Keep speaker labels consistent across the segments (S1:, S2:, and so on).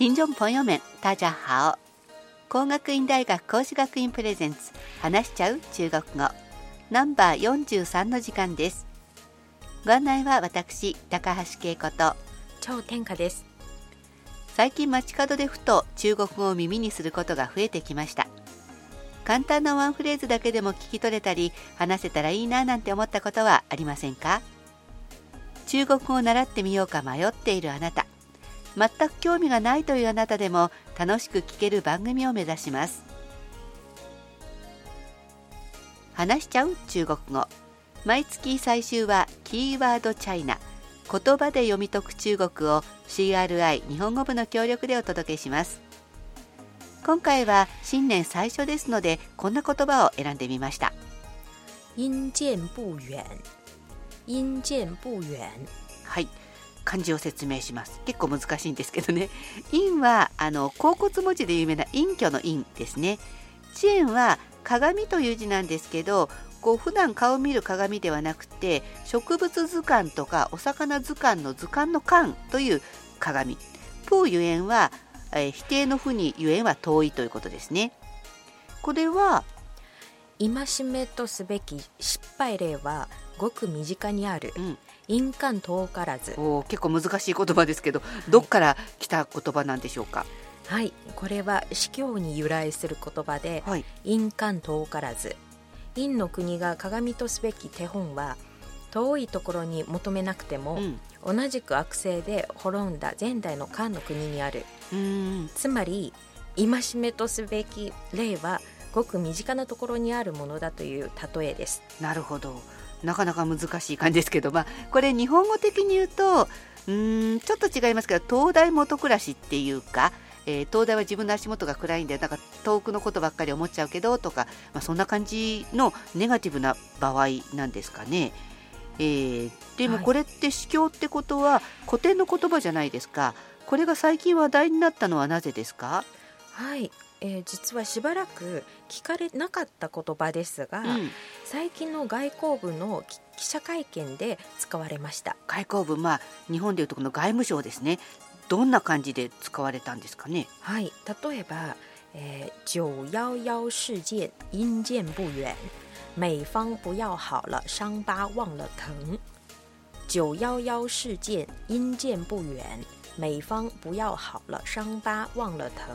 S1: 听众朋友们大家好。工学院大学講師学院プレゼンツ話しちゃう中国語ナンバー43の時間です。ご案内は私高橋恵子と
S2: 張天華です。
S1: 最近街角でふと中国語を耳にすることが増えてきました。簡単なワンフレーズだけでも聞き取れたり話せたらいいななんて思ったことはありませんか？中国語を習ってみようか迷っているあなた、全く興味がないというあなたでも楽しく聞ける番組を目指します。話しちゃう中国語、毎月最終はキーワードチャイナ、言葉で読み解く中国を CRI 日本語部の協力でお届けします。今回は新年最初ですのでこんな言葉を選んでみました。
S2: 因見不遠、因見不遠。
S1: はい、漢字を説明します。結構難しいんですけどね。陰は甲骨文字で有名な隠居の陰ですね。知円は鏡という字なんですけど、普段顔を見る鏡ではなくて植物図鑑とかお魚図鑑の図鑑の鑑という鏡。プーゆえんは否定の負にゆえんは遠いということですね。これは
S2: 戒めとすべき失敗例はごく身近にある、因間遠からず。
S1: 結構難しい言葉ですけど、どっから来た言葉なんでしょうか？
S2: はい、これは司教に由来する言葉で、因間遠からず。陰の国が鏡とすべき手本は遠いところに求めなくても、同じく悪性で滅んだ前代の漢の国にある。つまり戒めとすべき例はごく身近なところにあるものだという例えです。な
S1: るほど、なかなか難しい感じですけど、これ日本語的に言うとちょっと違いますけど、東大元暮らしっていうか、東大は自分の足元が暗いんで遠くのことばっかり思っちゃうけどとか、そんな感じのネガティブな場合なんですかね。でもこれって司教ってことは古典の言葉じゃないですか。これが最近話題になったのはなぜですか？
S2: はい、実はしばらく聞かれなかった言葉ですが、最近の外交部の記者会見で使われました。
S1: 外交部、日本でいうとこの外務省ですね。どんな感じで使われたんですかね？
S2: はい、例えば、911事件因見不遠、美方不要好了傷疤忘了疼。911事件因見不遠、美方不要好了傷疤忘了疼。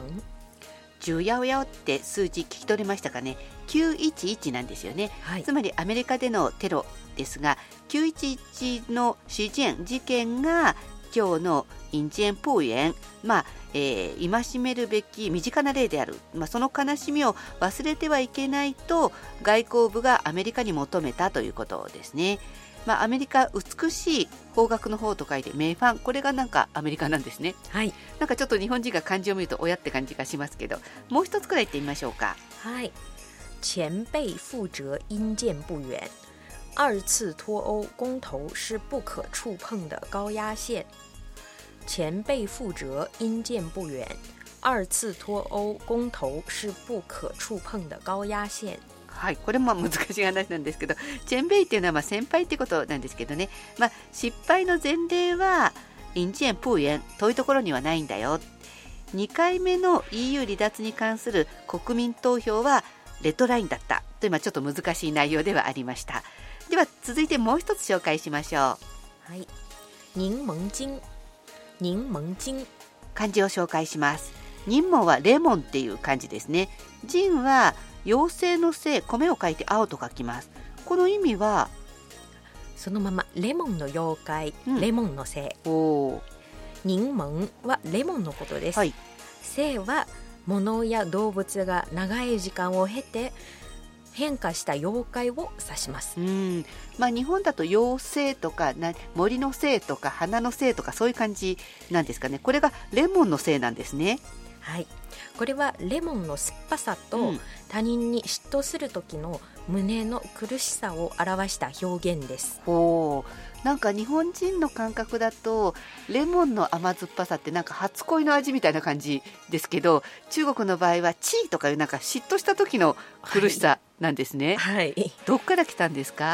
S1: 911って数字聞き取れましたかね？911なんですよね。つまりアメリカでのテロですが、911の事件が今日の因見不遠、戒めるべき身近な例である、その悲しみを忘れてはいけないと外交部がアメリカに求めたということですね。アメリカ、美しい方角の方と書いてメイファン、これがなんかアメリカなんですね。なんかちょっと日本人が漢字を見ると親って感じがしますけど、もう一つくらい言ってみましょうか。
S2: 前辈覆辙因見不遠、二次脱歐公投是不可觸碰的高壓線。前輩覆辙因見不遠、二次脱歐公投是不可觸碰的高壓線。
S1: これも難しい話なんですけど、チェンベイっていうのは先輩ってことなんですけどね、失敗の前例は因見不遠、遠いところにはないんだよ。2回目の EU 離脱に関する国民投票はレッドラインだったというちょっと難しい内容ではありました。では続いてもう一つ紹介しましょう。
S2: 檸檬精、檸檬精、
S1: 漢字を紹介します。檸檬はレモンっていう漢字ですね。精は妖精の精、米を書いて青と書きます。この意味は
S2: そのままレモンの妖怪、レモンの精。
S1: 檸
S2: 檬はレモンのことです。精は物や動物が長い時間を経て変化した妖怪を指します。
S1: 日本だと妖精とか森の精とか花の精とかそういう感じなんですかね。これがレモンの精なんですね。
S2: これはレモンの酸っぱさと、他人に嫉妬する時の胸の苦しさを表した表現です。
S1: なんか日本人の感覚だとレモンの甘酸っぱさってなんか初恋の味みたいな感じですけど、中国の場合はチーとかいうなんか嫉妬した時の苦しさなんですね。どっから来たんですか？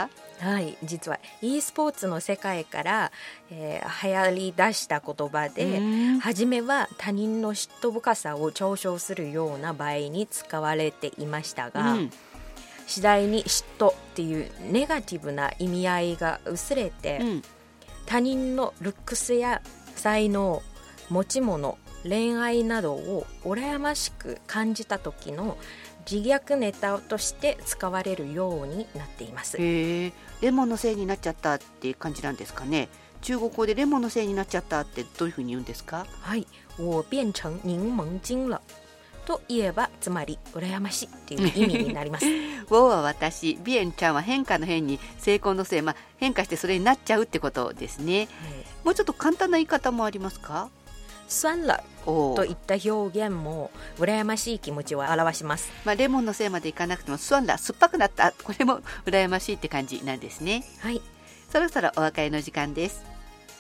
S2: はい、実は e スポーツの世界から、流行り出した言葉で、初めは他人の嫉妬深さを嘲笑するような場合に使われていましたが、次第に嫉妬っていうネガティブな意味合いが薄れて、他人のルックスや才能、持ち物、恋愛などを羨ましく感じた時の自虐ネタとして使われるようになっています。
S1: レモンのせいになっちゃったっていう感じなんですかね。中国語でレモンのせいになっちゃったってどういうふうに言うんですか？
S2: はい、我变成柠檬精了と言えば、つまり羨ましいっていう意味になります。
S1: 我は私、ビエンちゃんは変化の変に成功のせい、変化してそれになっちゃうってことですね。もうちょっと簡単な言い方もありますか？
S2: 酸了といった表現も羨ましい気持ちを表します。
S1: レモンのせいまでいかなくても酸了、酸っぱくなった、これも羨ましいって感じなんですね。
S2: はい、
S1: そろそろお別れの時間です。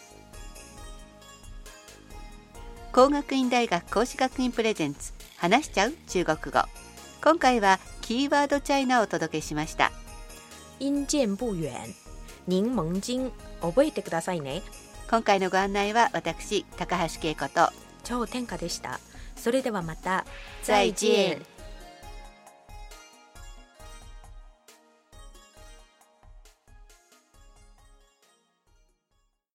S1: 工学院大学講師学院プレゼンツ、話しちゃう中国語。今回はキーワードチャイナをお届けしました。
S2: 因见不遠、檸檬精、覚えてくださいね。
S1: 今回のご案内は私、高橋恵子と
S2: 張天華でした。それではまた。
S1: 再見。